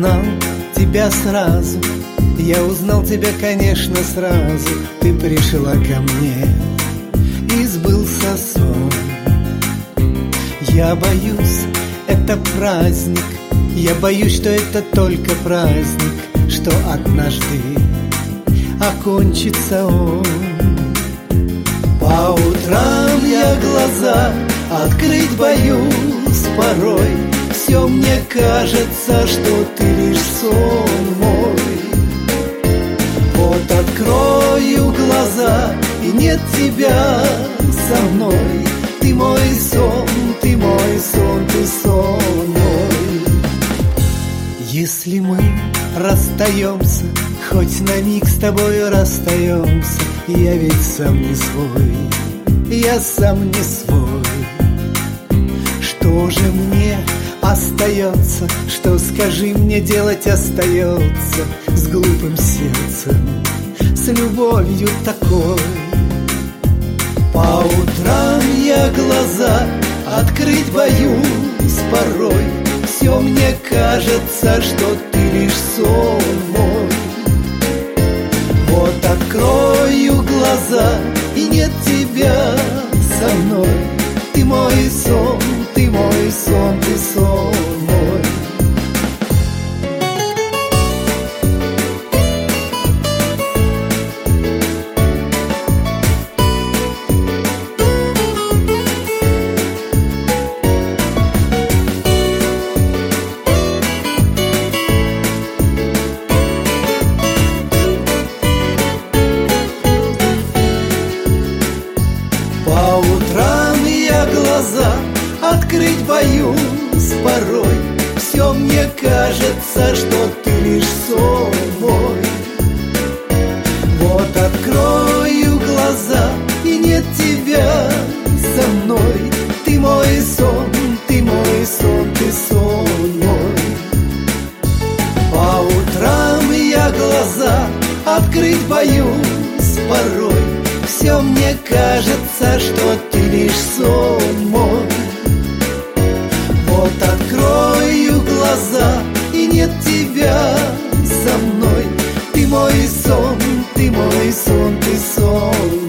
узнал тебя сразу, я узнал тебя, конечно, сразу. Ты пришла ко мне, и сбылся сон. Я боюсь, это праздник, я боюсь, что это только праздник, что однажды окончится он. По утрам я глаза открыть боюсь порой. Все мне кажется, что ты лишь сон мой. Вот открою глаза, и нет тебя со мной. Ты мой сон, ты мой сон, ты сон мой. Если мы расстаемся, хоть на миг с тобой расстаемся, я ведь сам не свой, я сам не свой. Что же мне остается, что, скажи мне, делать остается с глупым сердцем, с любовью такой? По утрам я глаза открыть боюсь порой. Все мне кажется, что ты лишь сон мой. Вот открою глаза, и нет тебя со мной. Ты мой сон, ты мой сон, ты сон мой. По утрам я глаза открыть боюсь порой. Все мне кажется, что ты лишь сон мой. Вот открою глаза, и нет тебя со мной. Ты мой сон, ты мой сон, ты сон мой. По утрам я глаза открыть боюсь порой. Все мне кажется, что ты лишь сон мой. Вот открою глаза, и нет тебя со мной. Ты мой сон, ты мой сон, ты сон.